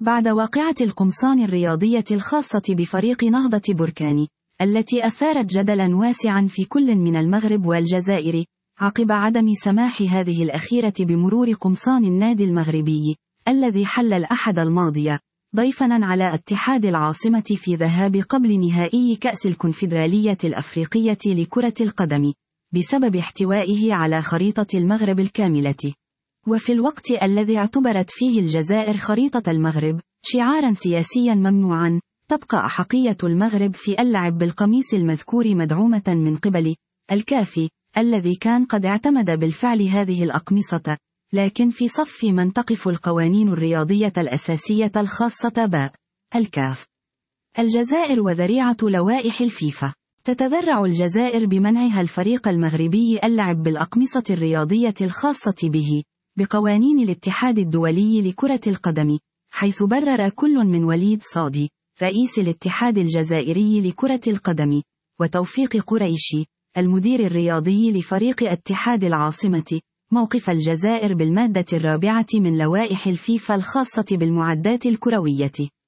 بعد واقعة القمصان الرياضية الخاصة بفريق نهضة بركان، التي أثارت جدلا واسعا في كل من المغرب والجزائر، عقب عدم سماح هذه الأخيرة بمرور قمصان النادي المغربي، الذي حل الأحد الماضي ضيفاً على اتحاد العاصمة في ذهاب قبل نهائي كأس الكونفدرالية الأفريقية لكرة القدم، بسبب احتوائه على خريطة المغرب الكاملة. وفي الوقت الذي اعتبرت فيه الجزائر خريطة المغرب شعاراً سياسياً ممنوعاً، تبقى أحقية المغرب في اللعب بالقميص المذكور مدعومة من قبل الكاف، الذي كان قد اعتمد بالفعل هذه الأقمصة، لكن في صف من تقف القوانين الرياضية الأساسية الخاصة الكاف. الجزائر وذريعة لوائح الفيفا. تتذرع الجزائر بمنعها الفريق المغربي اللعب بالأقمصة الرياضية الخاصة به بقوانين الاتحاد الدولي لكرة القدم، حيث برر كل من وليد صادي رئيس الاتحاد الجزائري لكرة القدم، وتوفيق قريشي المدير الرياضي لفريق اتحاد العاصمة، موقف الجزائر بالمادة الرابعة من لوائح الفيفا الخاصة بالمعدات الكروية.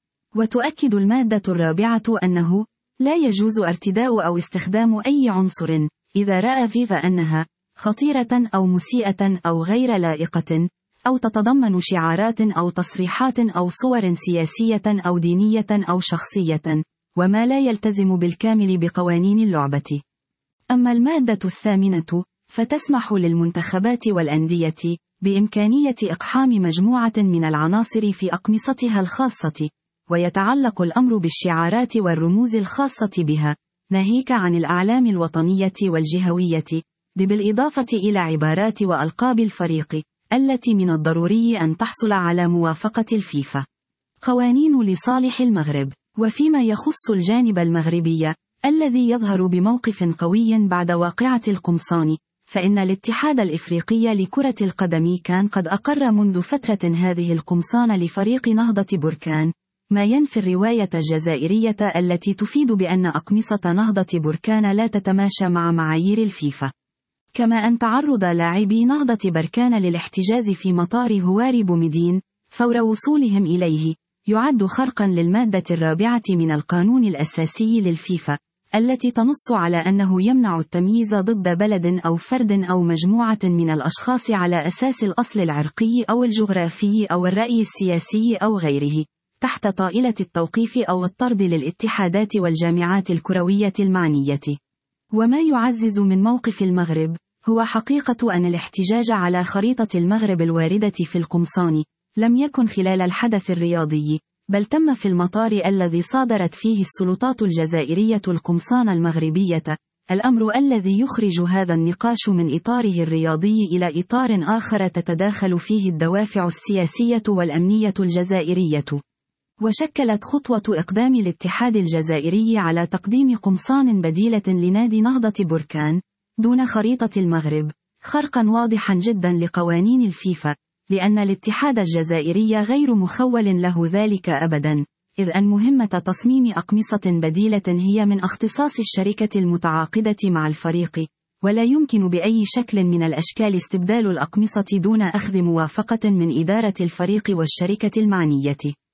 وتؤكد المادة الرابعة أنه لا يجوز ارتداء أو استخدام أي عنصر إذا رأى فيفا أنها خطيرة أو مسيئة أو غير لائقة، أو تتضمن شعارات أو تصريحات أو صور سياسية أو دينية أو شخصية، وما لا يلتزم بالكامل بقوانين اللعبة. أما المادة الثامنة فتسمح للمنتخبات والأندية بإمكانية إقحام مجموعة من العناصر في أقمصتها الخاصة، ويتعلق الأمر بالشعارات والرموز الخاصة بها، ناهيك عن الأعلام الوطنية والجهوية، بالإضافة إلى عبارات وألقاب الفريق التي من الضروري أن تحصل على موافقة الفيفا. قوانين لصالح المغرب. وفيما يخص الجانب المغربي الذي يظهر بموقف قوي بعد واقعة القمصان، فإن الاتحاد الإفريقي لكرة القدم كان قد أقر منذ فترة هذه القمصان لفريق نهضة بركان، ما ينفي الرواية الجزائرية التي تفيد بأن أقمصة نهضة بركان لا تتماشى مع معايير الفيفا. كما أن تعرض لاعبي نهضة بركان للاحتجاز في مطار هواري بومدين فور وصولهم إليه يعد خرقا للمادة الرابعة من القانون الأساسي للفيفا، التي تنص على أنه يمنع التمييز ضد بلد أو فرد أو مجموعة من الأشخاص على أساس الأصل العرقي أو الجغرافي أو الرأي السياسي أو غيره، تحت طائلة التوقيف أو الطرد للاتحادات والجامعات الكروية المعنية. وما يعزز من موقف المغرب هو حقيقة أن الاحتجاج على خريطة المغرب الواردة في القمصان لم يكن خلال الحدث الرياضي، بل تم في المطار الذي صادرت فيه السلطات الجزائرية القمصان المغربية، الأمر الذي يخرج هذا النقاش من إطاره الرياضي إلى إطار آخر تتداخل فيه الدوافع السياسية والأمنية الجزائرية. وشكلت خطوة إقدام الاتحاد الجزائري على تقديم قمصان بديلة لنادي نهضة بركان دون خريطة المغرب خرقا واضحا جدا لقوانين الفيفا، لأن الاتحاد الجزائري غير مخول له ذلك أبدا، إذ أن مهمة تصميم أقمصة بديلة هي من اختصاص الشركة المتعاقدة مع الفريق، ولا يمكن بأي شكل من الأشكال استبدال الأقمصة دون أخذ موافقة من إدارة الفريق والشركة المعنية.